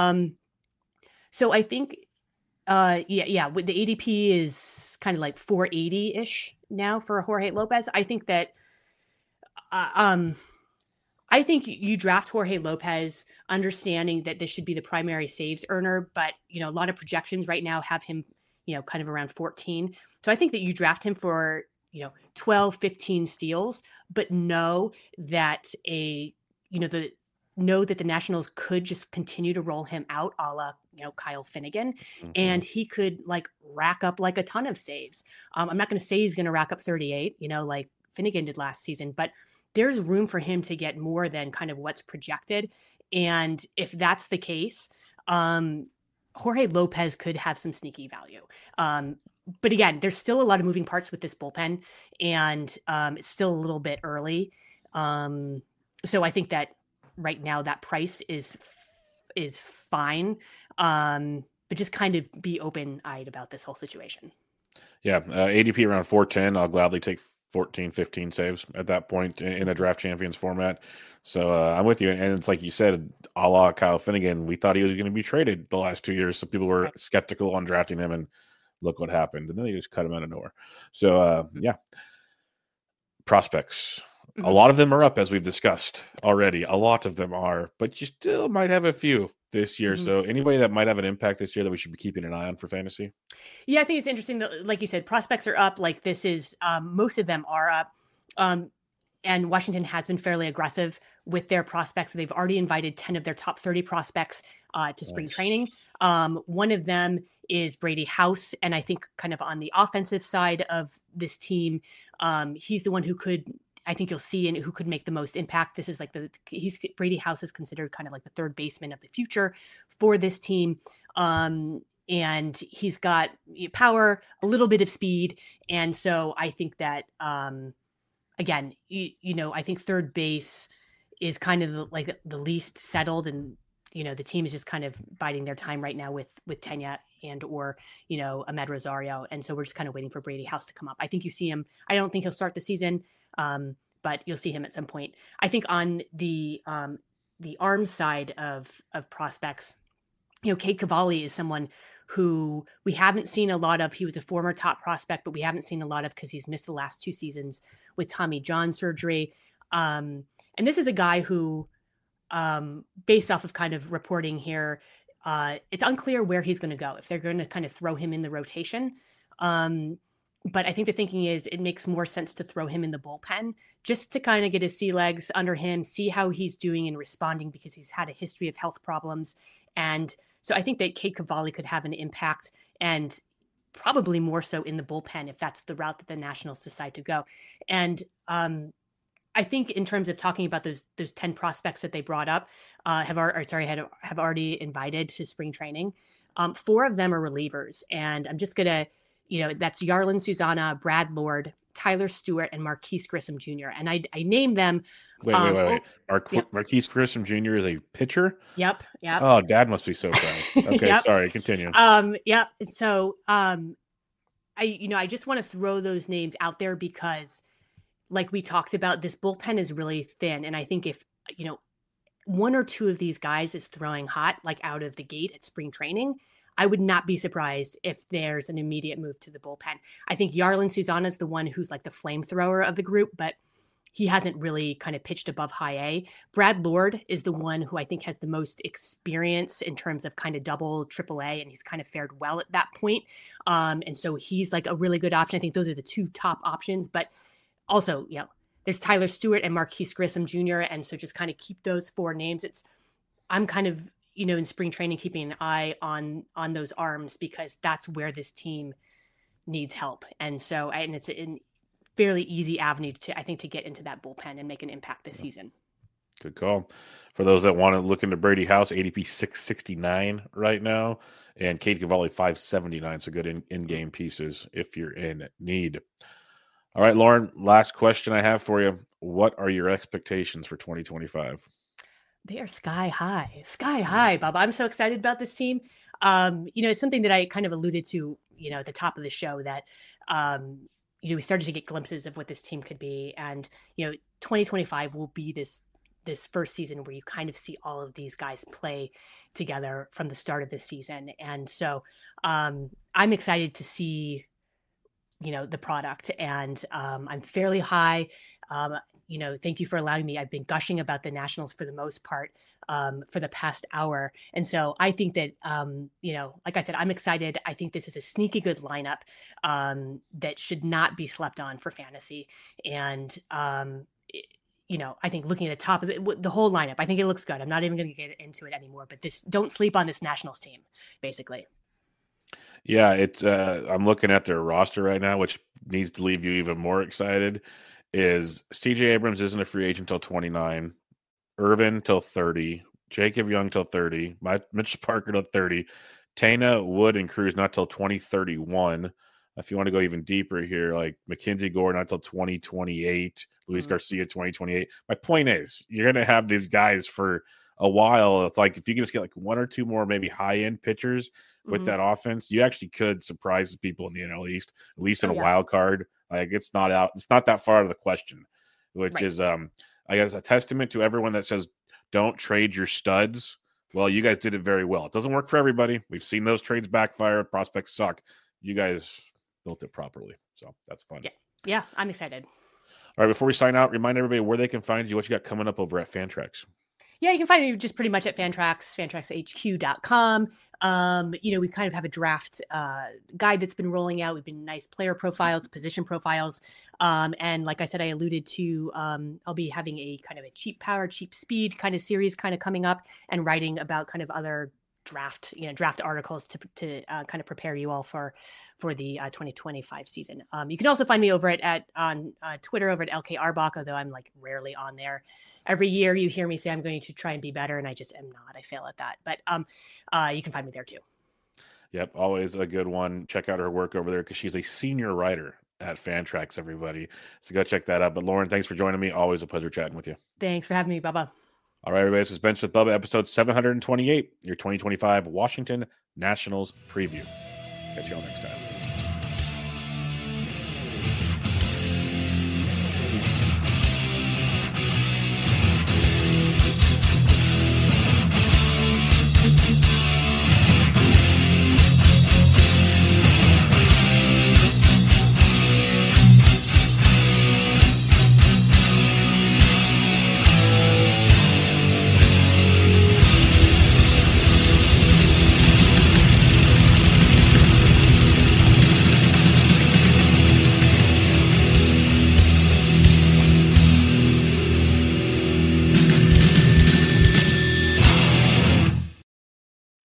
So I think, with the ADP is kind of like 480 ish now for Jorge Lopez. I think that, I think you draft Jorge Lopez understanding that this should be the primary saves earner, but, a lot of projections right now have him, kind of around 14. So I think that you draft him for, 12, 15 steals, but know that the Nationals could just continue to roll him out a la, Kyle Finnegan, and he could like rack up like a ton of saves. I'm not going to say he's going to rack up 38, like Finnegan did last season, but there's room for him to get more than kind of what's projected. And if that's the case, Jorge Lopez could have some sneaky value. but again, there's still a lot of moving parts with this bullpen, and it's still a little bit early. So I think that right now that price is fine, but just kind of be open-eyed about this whole situation. Yeah, ADP around 410. I'll gladly take 14, 15 saves at that point in a draft champions format. So I'm with you. And it's like you said, a la Kyle Finnegan, we thought he was going to be traded the last 2 years. So people were skeptical on drafting him, and look what happened. And then they just cut him out of nowhere. So, yeah. Prospects. A lot of them are up, as we've discussed already. A lot of them are, but you still might have a few this year. So anybody that might have an impact this year that we should be keeping an eye on for fantasy? Yeah, I think it's interesting that, like you said, prospects are up. Like this is, most of them are up. And Washington has been fairly aggressive with their prospects. They've already invited 10 of their top 30 prospects to spring training. One of them is Brady House. And I think kind of on the offensive side of this team, he's the one who I think you'll see, and who could make the most impact. This is like Brady House is considered kind of like the third baseman of the future for this team. And he's got power, a little bit of speed. And so I think that, again, I think third base is kind of the least settled, and, the team is just kind of biding their time right now with Tenya or Ahmed Rosario. And so we're just kind of waiting for Brady House to come up. I think you see him. I don't think he'll start the season, but you'll see him at some point. I think on the arms side of prospects, Cade Cavalli is someone who we haven't seen a lot of. He was a former top prospect, but we haven't seen a lot of because he's missed the last 2 seasons with Tommy John surgery. And this is a guy who, based off of kind of reporting here, it's unclear where he's going to go, if they're going to kind of throw him in the rotation. But I think the thinking is it makes more sense to throw him in the bullpen just to kind of get his sea legs under him, see how he's doing and responding, because he's had a history of health problems. And so I think that Cade Cavalli could have an impact, and probably more so in the bullpen if that's the route that the Nationals decide to go. And I think in terms of talking about those 10 prospects that they brought up, have already invited to spring training. 4 of them are relievers, and I'm just gonna, that's Yarlin Susana, Brad Lord, Tyler Stewart, and Marquise Grissom Jr. And I named them. Wait. Marquise Grissom Jr. is a pitcher? Yep. Oh, Dad must be so proud. Okay, yep. Sorry, continue. Yep. So I just want to throw those names out there because, like we talked about, this bullpen is really thin. And I think if, 1 or 2 of these guys is throwing hot, like out of the gate at spring training, I would not be surprised if there's an immediate move to the bullpen. I think Yarlin Susana is the one who's like the flamethrower of the group, but he hasn't really kind of pitched above high A. Brad Lord is the one who I think has the most experience in terms of kind of double, triple A, and he's kind of fared well at that point. And so he's like a really good option. I think those are the 2 top options, but also, there's Tyler Stewart and Marquise Grissom Jr. And so just kind of keep those 4 names. I'm kind of, in spring training, keeping an eye on those arms, because that's where this team needs help. And so, and it's a fairly easy avenue to get into that bullpen and make an impact this season. Good call. For those that want to look into Brady House, ADP 669 right now, and Cade Cavalli 579. So good in-game pieces if you're in need. All right, Lauren, last question I have for you. What are your expectations for 2025? They are sky high, Bob. I'm so excited about this team. It's something that I kind of alluded to, at the top of the show, that, we started to get glimpses of what this team could be. And, 2025 will be this first season where you kind of see all of these guys play together from the start of this season. And so I'm excited to see, the product, and I'm fairly high. Thank you for allowing me. I've been gushing about the Nationals for the most part for the past hour. And so I think that, like I said, I'm excited. I think this is a sneaky good lineup that should not be slept on for fantasy. And, I think looking at the top of the whole lineup, I think it looks good. I'm not even going to get into it anymore, but don't sleep on this Nationals team, basically. Yeah, it's I'm looking at their roster right now, which needs to leave you even more excited. Is CJ Abrams isn't a free agent until 29, Irvin till 30, Jacob Young till 30, Mitch Parker till 30, Tana, Wood, and Cruz not till 2031. If you want to go even deeper here, like Mackenzie Gore not until 2028, Luis Garcia 2028. My point is, you're going to have these guys for a while. It's like if you can just get like one or two more maybe high-end pitchers with that offense, you actually could surprise people in the NL East, at least in a wild card. Like it's not that far out of the question, which is I guess a testament to everyone that says don't trade your studs. Well, you guys did it very well. It doesn't work for everybody. We've seen those trades backfire. Prospects suck. You guys built it properly. So that's fun. Yeah, I'm excited. All right, before we sign out, remind everybody where they can find you, what you got coming up over at Fantrax. Yeah, you can find me just pretty much at Fantrax, fantraxhq.com. We kind of have a draft guide that's been rolling out. We've been nice player profiles, position profiles. And like I said, I alluded to, I'll be having a kind of a cheap power, cheap speed kind of series kind of coming up and writing about kind of other draft articles to kind of prepare you all for the 2025 season. You can also find me over on Twitter over at LK Arbach, although I'm like rarely on there. Every year you hear me say I'm going to try and be better, and I just am not. I fail at that. But you can find me there too. Yep, always a good one. Check out her work over there because she's a senior writer at Fantrax, everybody. So go check that out. But Lauren, thanks for joining me. Always a pleasure chatting with you. Thanks for having me, Bubba. All right, everybody. This is Bench with Bubba, episode 728, your 2025 Washington Nationals preview. Catch you all next time.